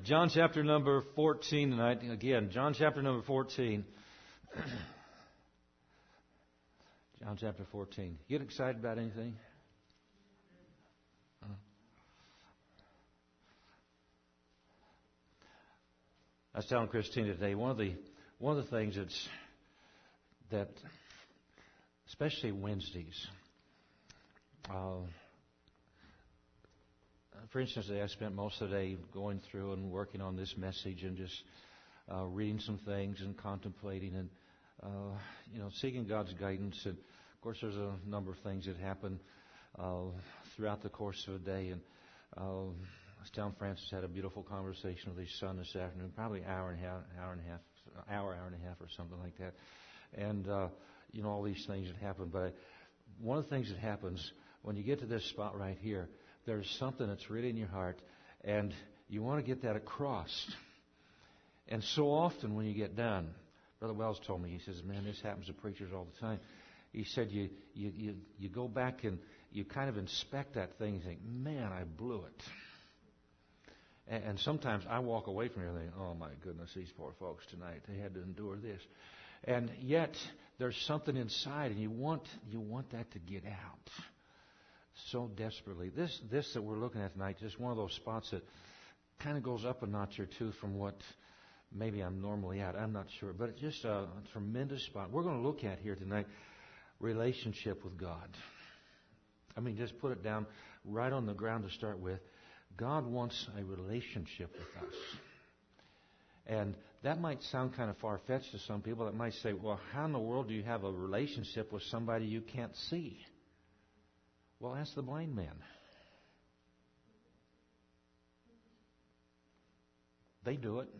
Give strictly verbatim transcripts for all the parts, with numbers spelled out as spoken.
John chapter number fourteen tonight. Again, John chapter number fourteen. John chapter fourteen. You get excited about anything? Uh. I was telling Christina today, one of the one of the things that's that, especially Wednesdays. Uh, For instance, today I spent most of the day going through and working on this message and just uh, reading some things and contemplating and uh, you know seeking God's guidance. And of course, there's a number of things that happen uh, throughout the course of a day. And uh, I was telling Francis, had a beautiful conversation with his son this afternoon, probably an hour and a half, hour and a half, hour, hour and a half, or something like that. And uh, you know all these things that happen. But one of the things that happens when you get to this spot right here, there's something that's really in your heart, and you want to get that across. And so often when you get done, Brother Wells told me, he says, man, this happens to preachers all the time. He said, you you you, you go back and you kind of inspect that thing and think, man, I blew it. And, and sometimes I walk away from here thinking, oh my goodness, these poor folks tonight, they had to endure this. And yet there's something inside, and you want you want that to get out so desperately. This this that we're looking at tonight is just one of those spots that kind of goes up a notch or two from what maybe I'm normally at. I'm not sure. But it's just a tremendous spot. We're going to look at here tonight relationship with God. I mean, just put it down right on the ground to start with. God wants a relationship with us. And that might sound kind of far-fetched to some people that might say, well, how in the world do you have a relationship with somebody you can't see? Well, ask the blind man. They do it.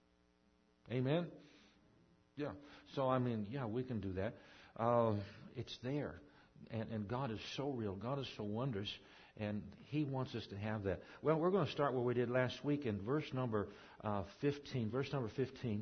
Amen? Yeah. So, I mean, yeah, we can do that. Uh, it's there. And, and God is so real. God is so wondrous. And He wants us to have that. Well, we're going to start where we did last week in verse number uh, fifteen. Verse number fifteen.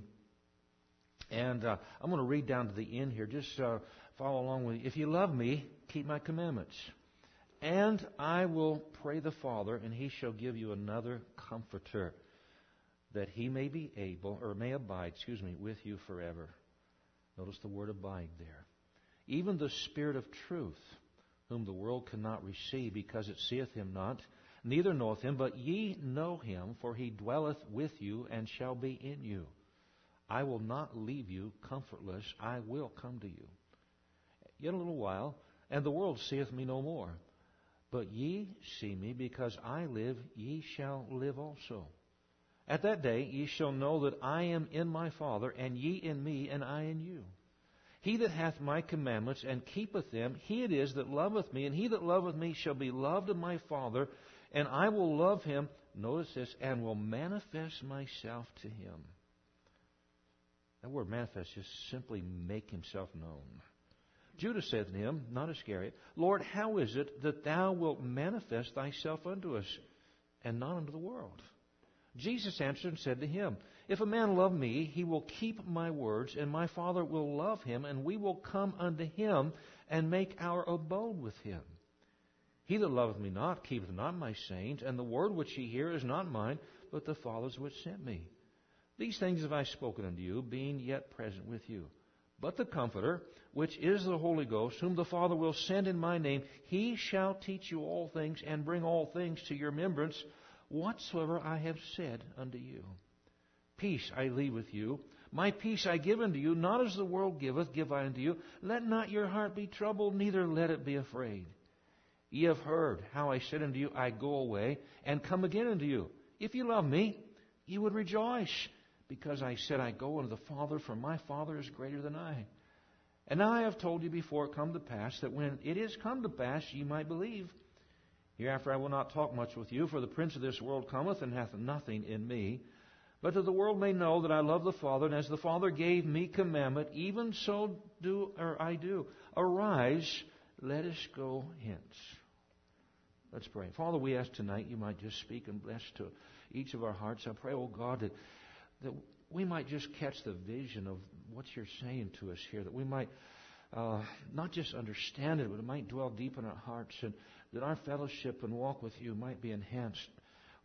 And uh, I'm going to read down to the end here. Just uh, follow along with me. If you love me, keep my commandments. And I will pray the Father, and He shall give you another comforter, that He may be able, or may abide, excuse me, with you forever. Notice the word abide there. Even the Spirit of truth, whom the world cannot receive, because it seeth Him not, neither knoweth Him, but ye know Him, for He dwelleth with you, and shall be in you. I will not leave you comfortless, I will come to you. Yet a little while, and the world seeth me no more. But ye see me, because I live, ye shall live also. At that day ye shall know that I am in my Father, and ye in me, and I in you. He that hath my commandments, and keepeth them, he it is that loveth me, and he that loveth me shall be loved of my Father, and I will love him, notice this, and will manifest myself to him. That word manifest, just simply make himself known. Judas said to him, not Iscariot, Lord, how is it that thou wilt manifest thyself unto us, and not unto the world? Jesus answered and said to him, If a man love me, he will keep my words, and my Father will love him, and we will come unto him, and make our abode with him. He that loveth me not keepeth not my sayings, and the word which ye hear is not mine, but the Father's which sent me. These things have I spoken unto you, being yet present with you. But the Comforter, which is the Holy Ghost, whom the Father will send in my name, He shall teach you all things, and bring all things to your remembrance, whatsoever I have said unto you. Peace I leave with you. My peace I give unto you, not as the world giveth, give I unto you. Let not your heart be troubled, neither let it be afraid. Ye have heard how I said unto you, I go away, and come again unto you. If ye love me, ye would rejoice, because I said, I go unto the Father, for my Father is greater than I. And now I have told you before it come to pass, that when it is come to pass, ye might believe. Hereafter I will not talk much with you, for the prince of this world cometh, and hath nothing in me. But that the world may know that I love the Father, and as the Father gave me commandment, even so do or I do. Arise, let us go hence. Let's pray. Father, we ask tonight you might just speak and bless to each of our hearts. I pray, oh God, that that we might just catch the vision of what you're saying to us here, that we might uh, not just understand it, but it might dwell deep in our hearts, and that our fellowship and walk with you might be enhanced.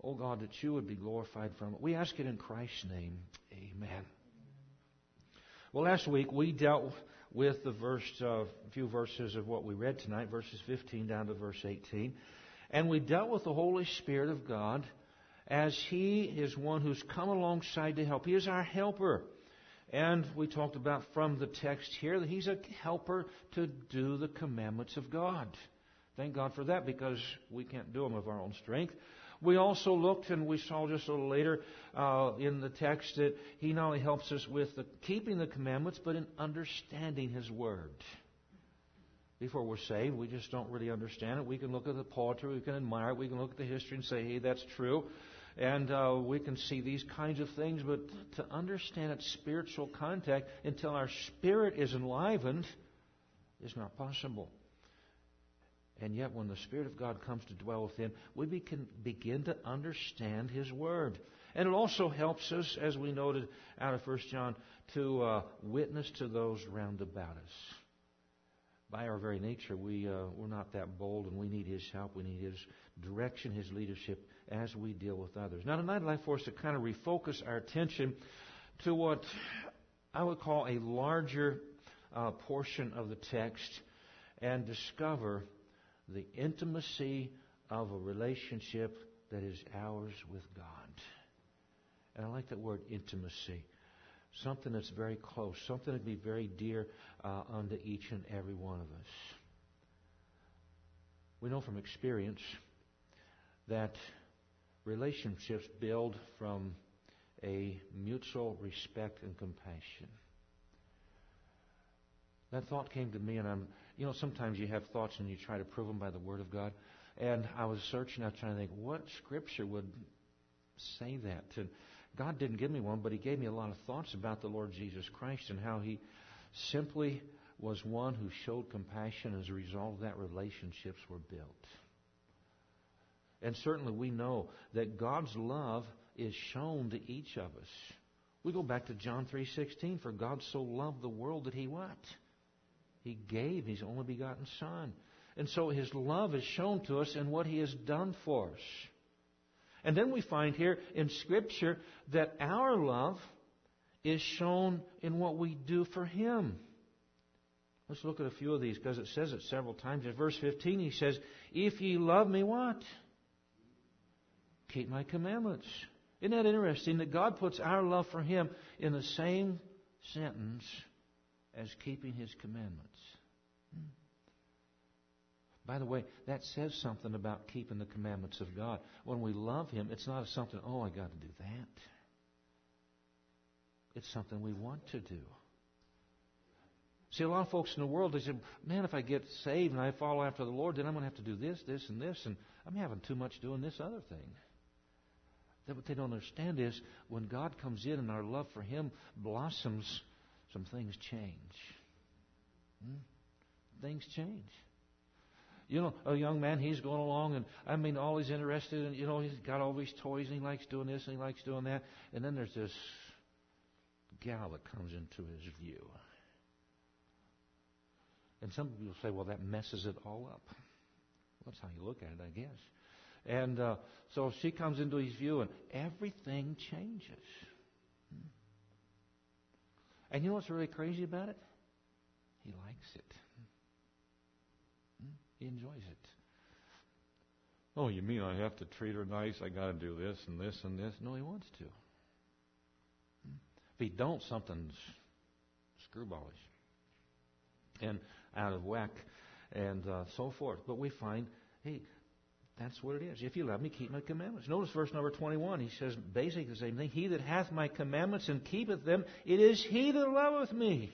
oh God, that you would be glorified from it. We ask it in Christ's name. Amen. Well, last week we dealt with the verse, uh, few verses of what we read tonight, verses fifteen down to verse eighteen. And we dealt with the Holy Spirit of God as He is one who's come alongside to help. He is our helper. And we talked about from the text here that He's a helper to do the commandments of God. Thank God for that, because we can't do them of our own strength. We also looked, and we saw just a little later uh, in the text, that He not only helps us with the keeping the commandments, but in understanding His Word. Before we're saved, we just don't really understand it. We can look at the poetry, we can admire it, we can look at the history and say, hey, that's true. And uh, we can see these kinds of things, but to understand its spiritual contact until our spirit is enlivened is not possible. And yet when the Spirit of God comes to dwell within, we can begin to understand His Word. And it also helps us, as we noted out of First John, to uh, witness to those round about us. By our very nature, we, uh, we're not that bold, and we need His help. We need His direction, His leadership as we deal with others. Now tonight I'd like for us to kind of refocus our attention to what I would call a larger uh, portion of the text and discover the intimacy of a relationship that is ours with God. And I like that word, intimacy. Something that's very close. Something that be very dear uh, unto each and every one of us. We know from experience that relationships build from a mutual respect and compassion. That thought came to me, and I'm, you know, sometimes you have thoughts and you try to prove them by the Word of God. And I was searching, I was trying to think, what Scripture would say that? And God didn't give me one, but He gave me a lot of thoughts about the Lord Jesus Christ and how He simply was one who showed compassion. As a result of that, relationships were built. And certainly we know that God's love is shown to each of us. We go back to John three sixteen, for God so loved the world that He what? He gave His only begotten Son. And so His love is shown to us in what He has done for us. And then we find here in Scripture that our love is shown in what we do for Him. Let's look at a few of these, because it says it several times. In verse fifteen, He says, if ye love me, what? Keep my commandments. Isn't that interesting that God puts our love for Him in the same sentence as keeping His commandments? Hmm. By the way, that says something about keeping the commandments of God. When we love Him, it's not something, oh, I got to do that. It's something we want to do. See, a lot of folks in the world, they say, man, if I get saved and I follow after the Lord, then I'm going to have to do this, this, and this, and I'm having too much doing this other thing. That what they don't understand is when God comes in and our love for Him blossoms, some things change. Hmm? Things change. You know, a young man, he's going along, and I mean, all he's interested in, you know, he's got all these toys, and he likes doing this, and he likes doing that. And then there's this gal that comes into his view. And some people say, well, that messes it all up. Well, that's how you look at it, I guess. And uh, so she comes into his view, and everything changes. And you know what's really crazy about it? He likes it. He enjoys it. Oh, you mean I have to treat her nice? I got to do this and this and this? No, he wants to. If he don't, something's screwballish and out of whack and uh, so forth. But we find, hey, that's what it is. If you love me, keep my commandments. Notice verse number twenty-one. He says basically the same thing. He that hath my commandments and keepeth them, it is he that loveth me.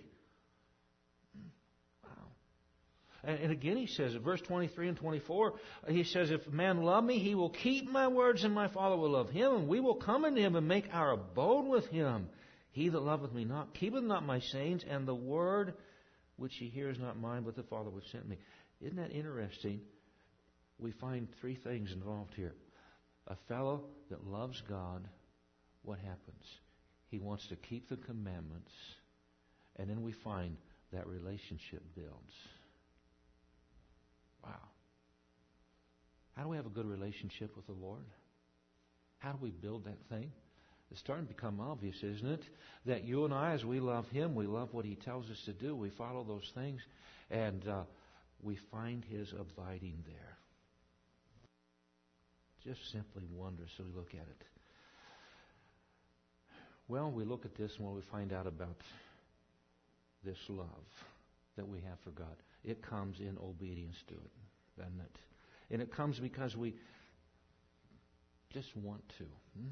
And again he says in verse twenty-three and twenty-four, he says, if a man love me, he will keep my words, and my Father will love him, and we will come unto him and make our abode with him. He that loveth me not, keepeth not my sayings, and the word which he hears is not mine, but the Father which sent me. Isn't that interesting? We find three things involved here. A fellow that loves God, what happens? He wants to keep the commandments, and then we find that relationship builds. Wow. How do we have a good relationship with the Lord? How do we build that thing? It's starting to become obvious, isn't it? That you and I, as we love Him, we love what He tells us to do. We follow those things, and uh, we find His abiding there. Just simply wondrous as we look at it. Well, we look at this and we find out about this love that we have for God. It comes in obedience to it, doesn't it? And it comes because we just want to. Hmm?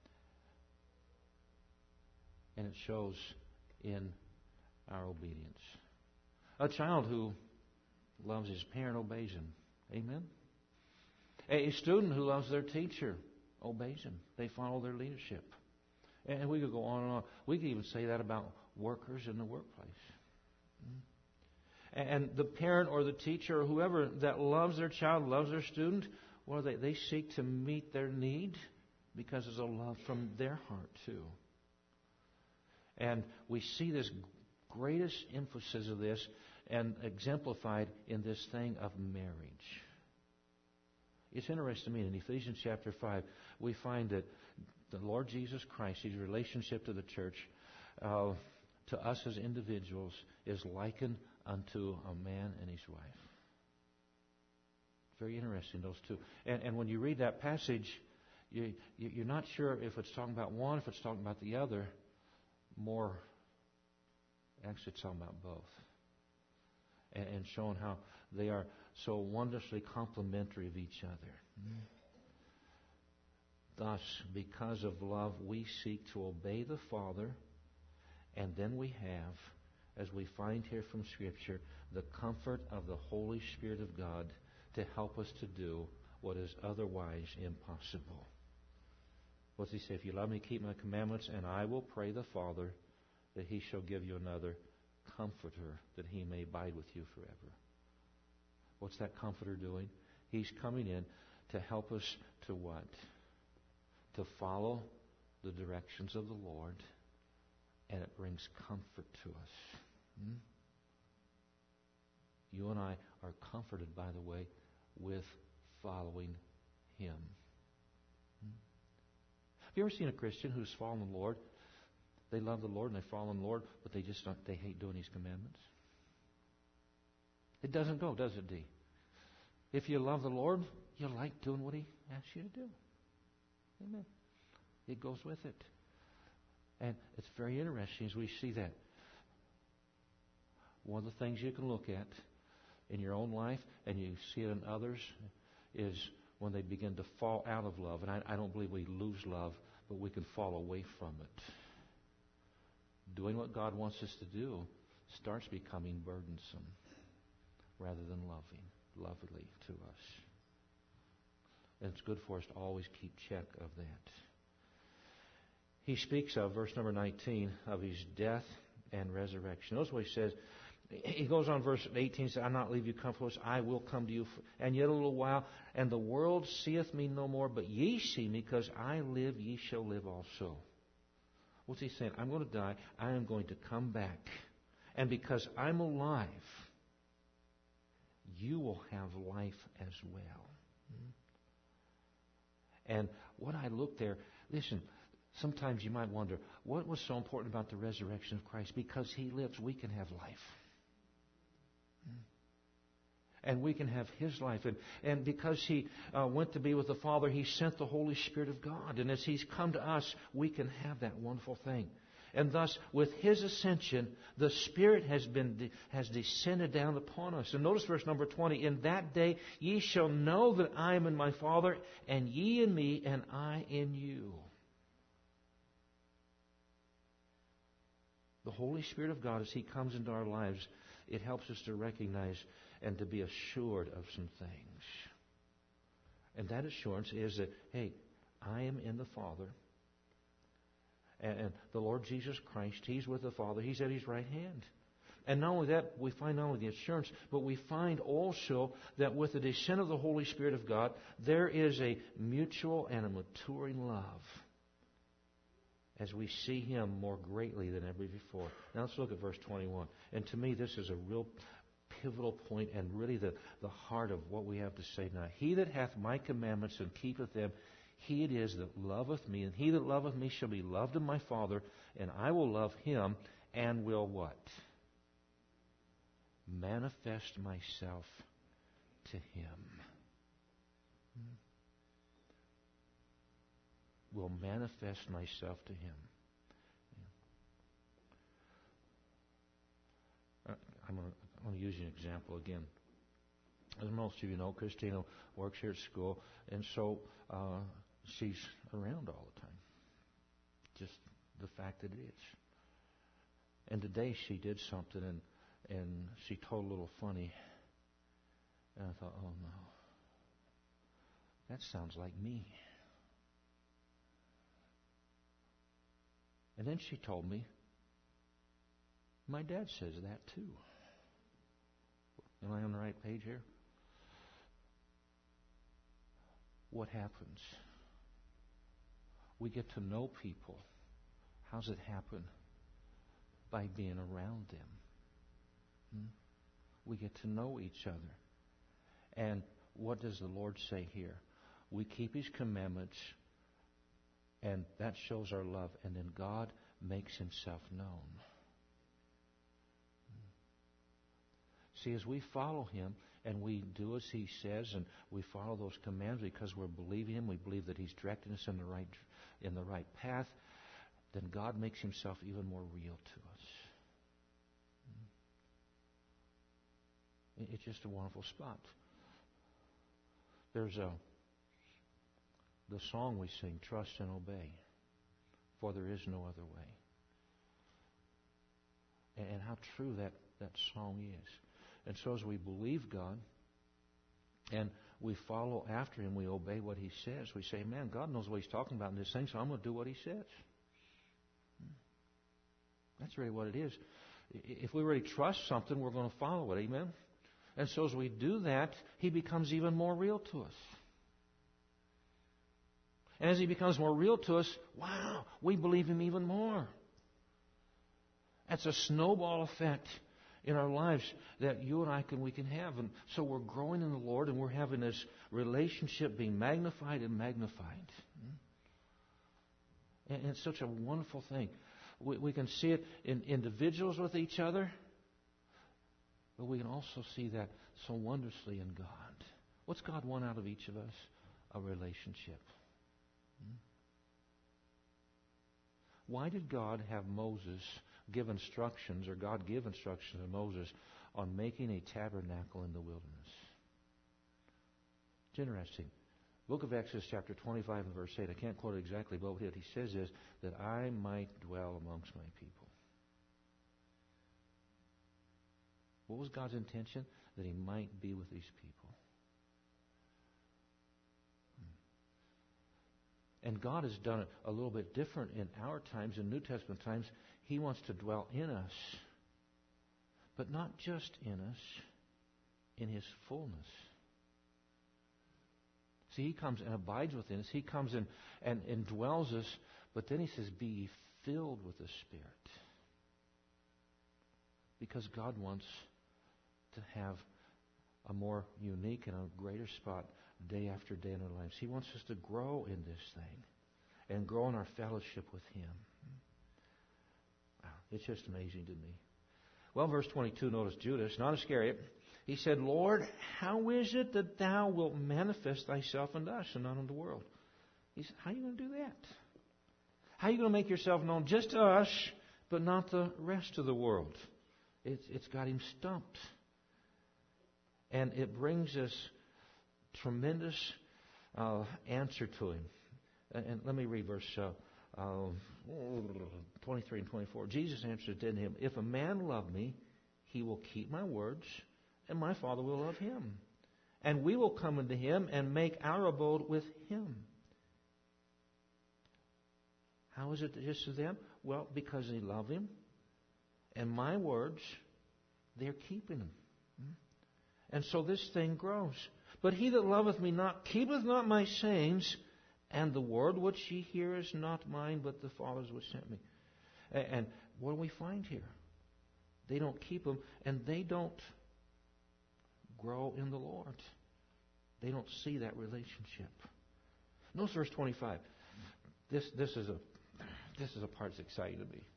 And it shows in our obedience. A child who loves his parent obeys him. Amen? A student who loves their teacher obeys him. They follow their leadership. And we could go on and on. We could even say that about workers in the workplace. And the parent or the teacher or whoever that loves their child, loves their student, well, they, they seek to meet their need because there's a love from their heart too. And we see this greatest emphasis of this and exemplified in this thing of marriage. It's interesting to me, in Ephesians chapter five, we find that the Lord Jesus Christ, His relationship to the church, uh, to us as individuals, is likened unto a man and his wife. Very interesting, those two. And, and when you read that passage, you, you, you're not sure if it's talking about one, if it's talking about the other. More, actually, it's talking about both. And, and showing how they are so wondrously complementary of each other. Mm. Thus, because of love, we seek to obey the Father, and then we have, as we find here from Scripture, the comfort of the Holy Spirit of God to help us to do what is otherwise impossible. What's He say? If you love me, keep my commandments, and I will pray the Father that He shall give you another Comforter, that He may abide with you forever. What's that Comforter doing? He's coming in to help us to what? To follow the directions of the Lord, and it brings comfort to us. Hmm? You and I are comforted, by the way, with following Him. Hmm? Have you ever seen a Christian who's following the Lord? They love the Lord and they follow the Lord, but they just don't, they hate doing His commandments. It doesn't go, does it, Dee? If you love the Lord, you like doing what He asks you to do. Amen. It goes with it. And it's very interesting as we see that. One of the things you can look at in your own life, and you see it in others, is when they begin to fall out of love. And I, I don't believe we lose love, but we can fall away from it. Doing what God wants us to do starts becoming burdensome rather than loving, lovely to us. And it's good for us to always keep check of that. He speaks of, verse number nineteen, of His death and resurrection. Notice what He says. He goes on, verse eighteen, says, I'll not leave you comfortless, I will come to you, and yet a little while, and the world seeth me no more, but ye see me, because I live, ye shall live also. What's He saying? I'm going to die, I am going to come back, and because I'm alive, you will have life as well. And what I look there, listen, sometimes you might wonder, what was so important about the resurrection of Christ? Because He lives, we can have life. And we can have His life. And, and because He uh, went to be with the Father, He sent the Holy Spirit of God. And as He's come to us, we can have that wonderful thing. And thus, with His ascension, the Spirit has been de- has descended down upon us. And notice verse number twenty. In that day ye shall know that I am in my Father, and ye in me, and I in you. The Holy Spirit of God, as He comes into our lives, it helps us to recognize and to be assured of some things. And that assurance is that, hey, I am in the Father. And the Lord Jesus Christ, He's with the Father. He's at His right hand. And not only that, we find not only the assurance, but we find also that with the descent of the Holy Spirit of God, there is a mutual and a maturing love as we see Him more greatly than ever before. Now let's look at verse twenty-one. And to me, this is a real pivotal point and really the, the heart of what we have to say now. He that hath my commandments and keepeth them, He it is that loveth me, and he that loveth me shall be loved of my Father, and I will love him, and will what? Manifest myself to him. Will manifest myself to him. I'm going, to, I'm going to use an example again. As most of you know, Christina works here at school, and so uh, she's around all the time. Just the fact that it is. And today she did something, and and she told a little funny. And I thought, oh no, that sounds like me. And then she told me, my dad says that too. Am I on the right page here? What happens? We get to know people. How's it happen? By being around them. Hmm? We get to know each other. And what does the Lord say here? We keep His commandments, and that shows our love. And then God makes Himself known. See, as we follow Him and we do as He says, and we follow those commands because we're believing Him, we believe that He's directing us in the right in the right path, then God makes Himself even more real to us. It's just a wonderful spot. There's a the song we sing, trust and obey, for there is no other way. And how true that, that song is. And so as we believe God and we follow after Him, we obey what He says, we say, man, God knows what He's talking about in this thing, so I'm going to do what He says. That's really what it is. If we really trust something, we're going to follow it. Amen? And so as we do that, He becomes even more real to us. And as He becomes more real to us, wow, we believe Him even more. That's a snowball effect in our lives that you and I can we can have. And so we're growing in the Lord, and we're having this relationship being magnified and magnified. And it's such a wonderful thing. We, we can see it in individuals with each other, but we can also see that so wondrously in God. What's God want out of each of us? A relationship. Why did God have Moses give instructions, or God give instructions to Moses on making a tabernacle in the wilderness? It's interesting. Book of Exodus chapter twenty-five and verse eight, I can't quote it exactly, but what he says is that I might dwell amongst my people. What was God's intention? That He might be with these people. And God has done it a little bit different in our times, in New Testament times. He wants to dwell in us, but not just in us, in His fullness. See, He comes and abides within us. He comes and, and indwells us, but then He says, be ye filled with the Spirit. Because God wants to have a more unique and a greater spot day after day in our lives. He wants us to grow in this thing and grow in our fellowship with Him. Wow, it's just amazing to me. Well, verse twenty-two, notice Judas, not Iscariot. He said, Lord, how is it that Thou wilt manifest Thyself unto us and not unto the world? He said, how are you going to do that? How are you going to make Yourself known just to us, but not the rest of the world? It's, it's got him stumped. And it brings us tremendous uh, answer to him. And, and let me read verse uh, uh, twenty-three and twenty-four. Jesus answered to him, if a man love me, he will keep my words, and my Father will love him. And we will come unto him and make our abode with him. How is it just to them? Well, because they love him, and my words, they're keeping them. And so this thing grows. But he that loveth me not keepeth not my sayings, and the word which ye hear is not mine, but the Father's which sent me. And what do we find here? They don't keep them, and they don't grow in the Lord. They don't see that relationship. Notice verse twenty-five. This, this, is a, this is a part that's exciting to me.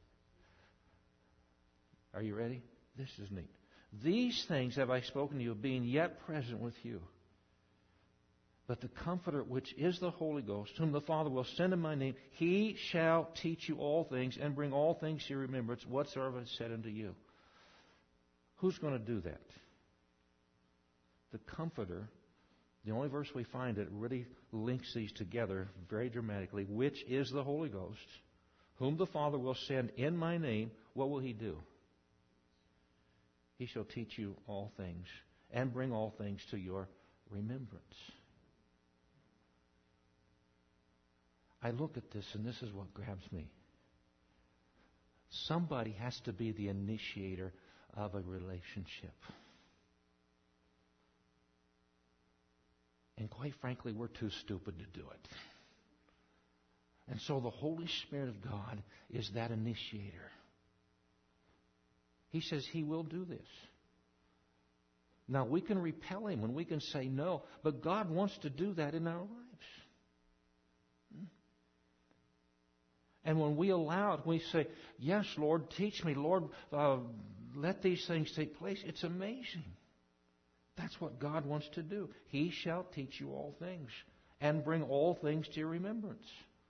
Are you ready? This is neat. These things have I spoken to you, being yet present with you. But the Comforter, which is the Holy Ghost, whom the Father will send in my name, He shall teach you all things and bring all things to your remembrance whatsoever I said unto you. Who's going to do that? The Comforter. The only verse we find that really links these together very dramatically, which is the Holy Ghost, whom the Father will send in my name. What will He do? He shall teach you all things and bring all things to your remembrance. I look at this, and this is what grabs me. Somebody has to be the initiator of a relationship. And quite frankly, we're too stupid to do it. And so the Holy Spirit of God is that initiator. He says He will do this. Now, we can repel Him and we can say no, but God wants to do that in our lives. And when we allow it, we say, yes, Lord, teach me. Lord, uh, let these things take place. It's amazing. That's what God wants to do. He shall teach you all things and bring all things to your remembrance.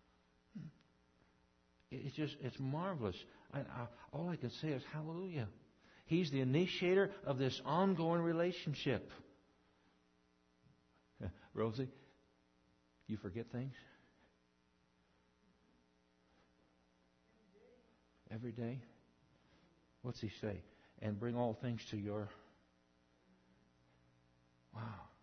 It's just, it's marvelous. I, I, all I can say is hallelujah. He's the initiator of this ongoing relationship. Rosie, you forget things? Every day? What's He say? And bring all things to your... Wow.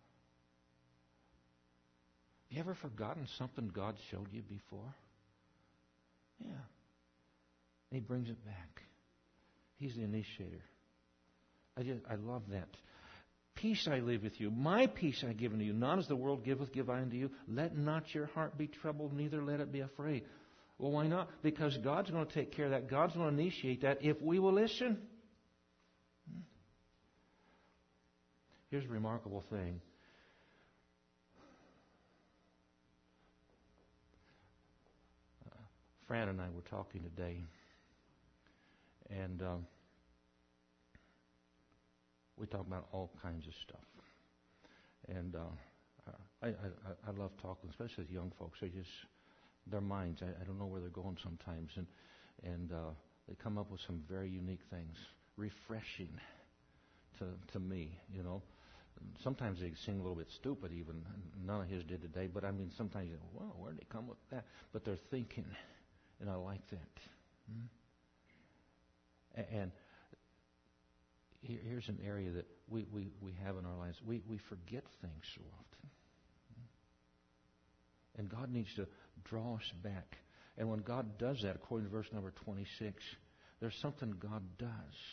Have you ever forgotten something God showed you before? Yeah. And He brings it back. He's the initiator. I just, I love that. Peace I leave with you. My peace I give unto you. Not as the world giveth, give I unto you. Let not your heart be troubled, neither let it be afraid. Well, why not? Because God's going to take care of that. God's going to initiate that if we will listen. Here's a remarkable thing. Uh, Fran and I were talking today, and um, we talk about all kinds of stuff. And uh, I, I, I love talking, especially with young folks. They just, their minds, I, I don't know where they're going sometimes, and and uh, they come up with some very unique things, refreshing to to me, you know. Sometimes they sing a little bit stupid even. None of his did today. But I mean, sometimes you go, wow, where'd they come with that? But they're thinking, and I like that. Hmm? And here, here's an area that we, we, we have in our lives. We, we forget things so often. And God needs to draw us back. And when God does that, according to verse number twenty-six, there's something God does.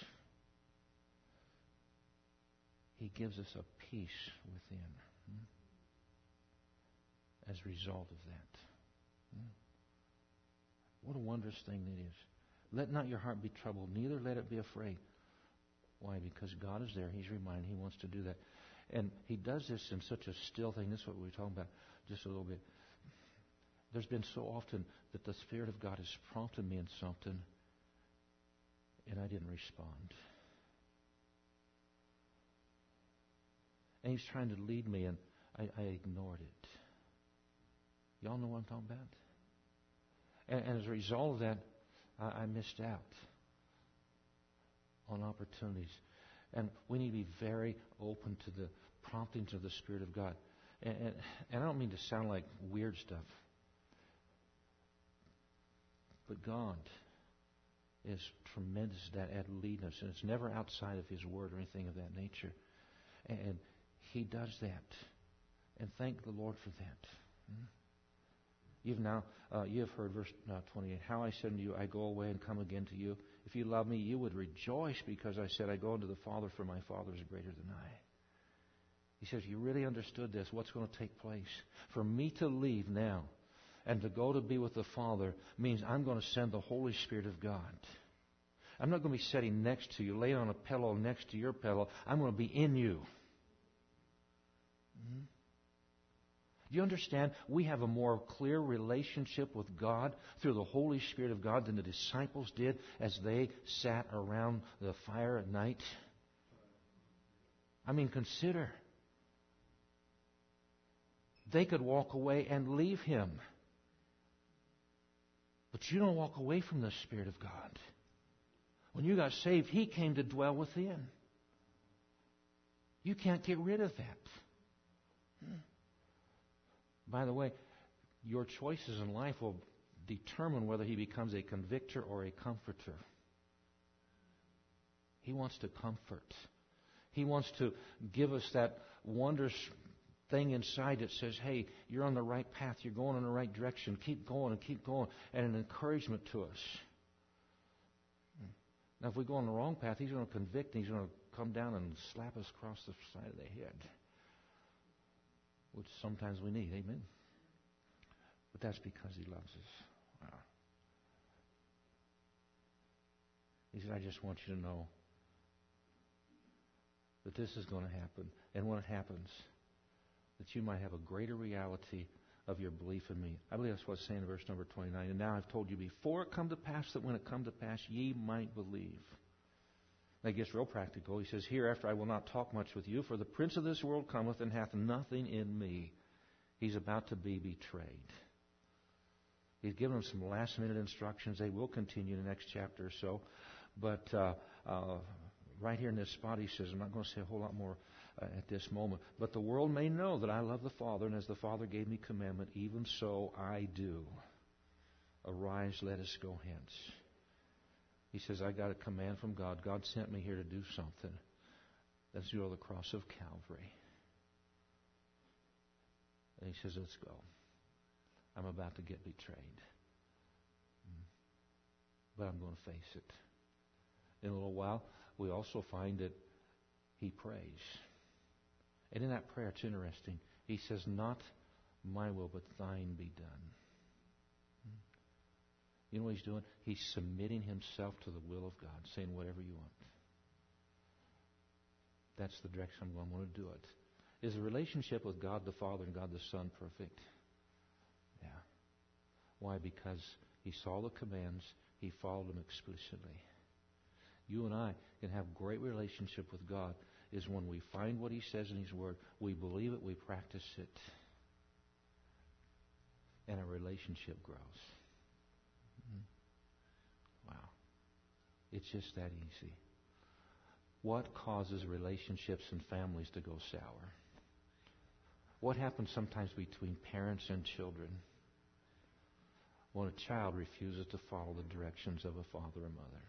He gives us a peace within hmm, as a result of that. Hmm. What a wondrous thing it is. Let not your heart be troubled, neither let it be afraid. Why? Because God is there. He's reminding. He wants to do that. And He does this in such a still thing. This is what we were talking about just a little bit. There's been so often that the Spirit of God has prompted me in something, and I didn't respond. And He's trying to lead me, and I, I ignored it. Y'all know what I'm talking about? And, and as a result of that, I, I missed out on opportunities. And we need to be very open to the promptings of the Spirit of God. And, and, and I don't mean to sound like weird stuff, but God is tremendous at, at leading us, and it's never outside of His Word or anything of that nature. And, and He does that, and thank the Lord for that. Hmm? You've now uh, you have heard verse uh, twenty-eight. How I said unto you, I go away and come again to you. If you love me, you would rejoice because I said, I go unto the Father, for my Father is greater than I. He says, you really understood this. What's going to take place? For me to leave now and to go to be with the Father means I'm going to send the Holy Spirit of God. I'm not going to be sitting next to you, laying on a pillow next to your pillow. I'm going to be in you. Mm-hmm. Do you understand? We have a more clear relationship with God through the Holy Spirit of God than the disciples did as they sat around the fire at night. I mean, consider. They could walk away and leave Him. But you don't walk away from the Spirit of God. When you got saved, He came to dwell within. You can't get rid of that. By the way, your choices in life will determine whether He becomes a convictor or a comforter. He wants to comfort. He wants to give us that wondrous thing inside that says, hey, you're on the right path. You're going in the right direction. Keep going and keep going. And an encouragement to us. Now, if we go on the wrong path, He's going to convict and He's going to come down and slap us across the side of the head. Which sometimes we need. Amen? But that's because He loves us. Wow. He said, I just want you to know that this is going to happen. And when it happens, that you might have a greater reality of your belief in me. I believe that's what's saying in verse number twenty-nine. And now I've told you before it come to pass, that when it come to pass, ye might believe. That gets real practical. He says, hereafter I will not talk much with you, for the prince of this world cometh and hath nothing in me. He's about to be betrayed. He's given them some last-minute instructions. They will continue in the next chapter or so. But uh, uh, right here in this spot, he says, I'm not going to say a whole lot more uh, at this moment. But the world may know that I love the Father, and as the Father gave me commandment, even so I do. Arise, let us go hence. He says, I got a command from God. God sent me here to do something. Let's go to the cross of Calvary. And He says, let's go. I'm about to get betrayed. But I'm going to face it. In a little while, we also find that He prays. And in that prayer, it's interesting. He says, not my will, but thine be done. You know what He's doing? He's submitting Himself to the will of God, saying, whatever you want. That's the direction I'm going. I'm going to do it. Is the relationship with God the Father and God the Son perfect? Yeah. Why? Because He saw the commands. He followed them explicitly. You and I can have great relationship with God is when we find what He says in His Word, we believe it, we practice it, and our relationship grows. Wow. It's just that easy. What causes relationships and families to go sour? What happens sometimes between parents and children when a child refuses to follow the directions of a father or mother?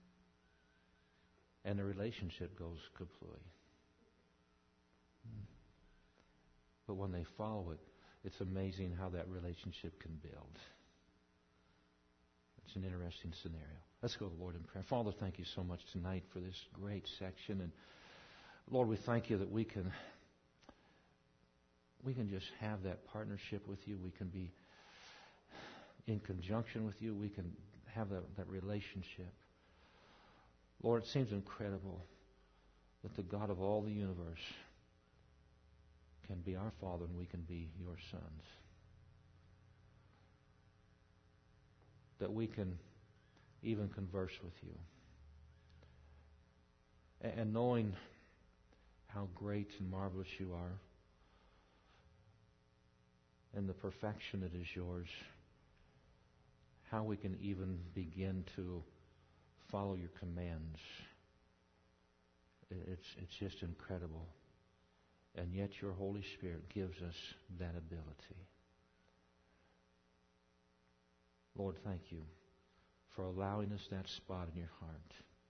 And the relationship goes kaput. But when they follow it, it's amazing how that relationship can build. It's an interesting scenario. Let's go to the Lord in prayer. Father, thank You so much tonight for this great section. And Lord, we thank You that we can we can just have that partnership with You. We can be in conjunction with You. We can have that, that relationship. Lord, it seems incredible that the God of all the universe can be our Father and we can be Your sons. That we can even converse with You. And knowing how great and marvelous You are and the perfection that is Yours, how we can even begin to follow Your commands. It's, it's just incredible. And yet Your Holy Spirit gives us that ability. Lord, thank You for allowing us that spot in Your heart.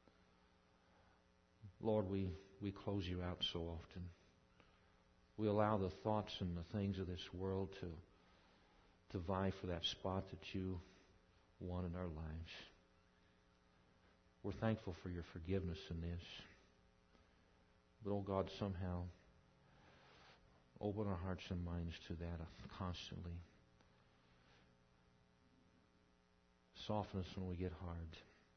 Lord, we, we close You out so often. We allow the thoughts and the things of this world to, to vie for that spot that You want in our lives. We're thankful for Your forgiveness in this. But, oh God, somehow open our hearts and minds to that constantly. Soften us when we get hard.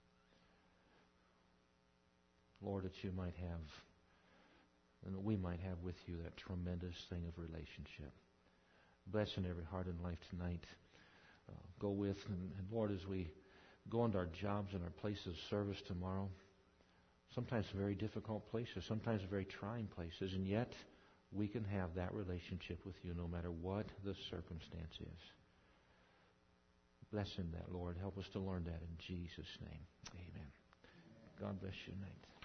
Lord, that You might have, and that we might have with You that tremendous thing of relationship. blessing every heart and life tonight. Uh, go with, and, and Lord, as we go into our jobs and our places of service tomorrow, sometimes very difficult places, sometimes very trying places, and yet we can have that relationship with you no matter what the circumstance is. Bless in that, Lord. Help us to learn that in Jesus' name. Amen. God bless you tonight.